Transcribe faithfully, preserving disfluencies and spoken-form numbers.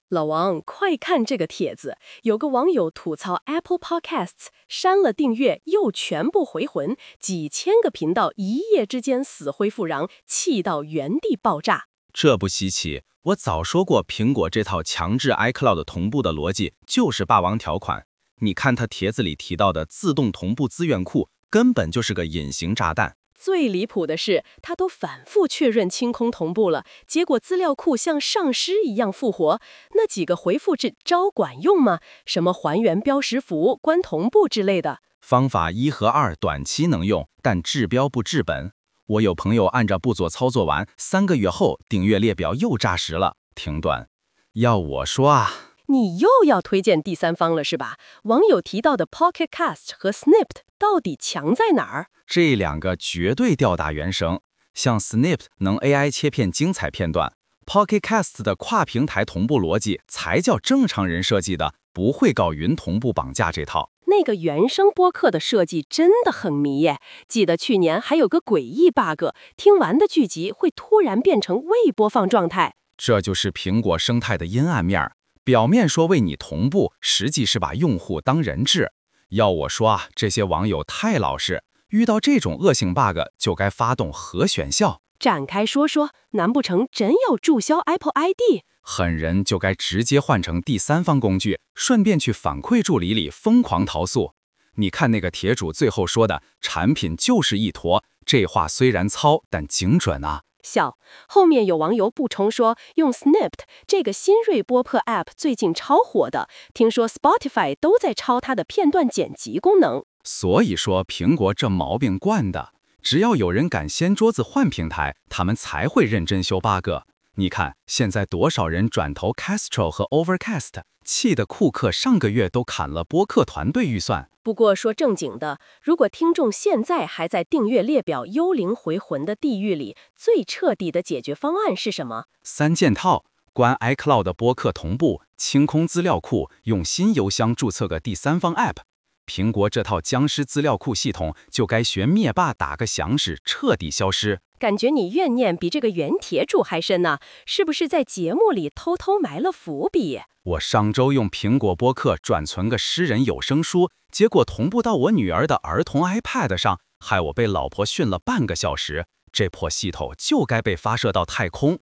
老王，快看这个帖子！有个网友吐槽 Apple Podcasts 删了订阅又全部回魂，几千个频道一夜之间死灰复燃，气到原地爆炸。 这不稀奇，我早说过，苹果这套强制 iCloud 同步的逻辑就是霸王条款。你看他帖子里提到的自动同步资源库，根本就是个隐形炸弹。 最离谱的是，他都反复确认清空同步了，结果资料库像丧尸一样复活。那几个回复这招管用吗？什么还原标识符、关同步之类的？ 方法一和二短期能用，但治标不治本。我有朋友按照步骤操作完，三个月后订阅列表又炸实了，停断。要我说啊， 你又要推荐第三方了是吧？网友提到的 Pocket Cast 和 Snipped 到底强在哪儿？ 这两个绝对吊打原声。像 Snipped 能 A I 切片精彩片段 ，Pocket Cast 的跨平台同步逻辑才叫正常人设计的，不会搞云同步绑架这套。 那个原声播客的设计真的很迷耶！记得去年还有个诡异 bug， 听完的剧集会突然变成未播放状态。 这就是苹果生态的阴暗面，表面说为你同步，实际是把用户当人质。要我说啊，这些网友太老实，遇到这种恶性 bug 就该发动核选校。 展开说说，难不成真要注销 Apple I D？ 狠人就该直接换成第三方工具，顺便去反馈助理里疯狂投诉。你看那个帖主最后说的，产品就是一坨，这话虽然糙，但精准啊。 笑。后面有网友补充说，用 Snipped 这个新锐播客 App 最近超火的，听说 Spotify 都在抄它的片段剪辑功能。 所以说，苹果这毛病惯的，只要有人敢掀桌子换平台，他们才会认真修 bug。你看，现在多少人转投 Castro 和 Overcast， 气得库克上个月都砍了播客团队预算。 不过说正经的，如果听众现在还在订阅列表幽灵回魂的地狱里，最彻底的解决方案是什么？ 三件套：关 iCloud 的播客同步，清空资料库，用新邮箱注册个第三方 App。苹果这套僵尸资料库系统就该学灭霸打个响指，彻底消失。 感觉你怨念比这个原帖主还深呢，是不是在节目里偷偷埋了伏笔？ 我上周用苹果播客转存个诗人有声书，结果同步到我女儿的儿童 iPad 上，害我被老婆训了半个小时。这破系统就该被发射到太空。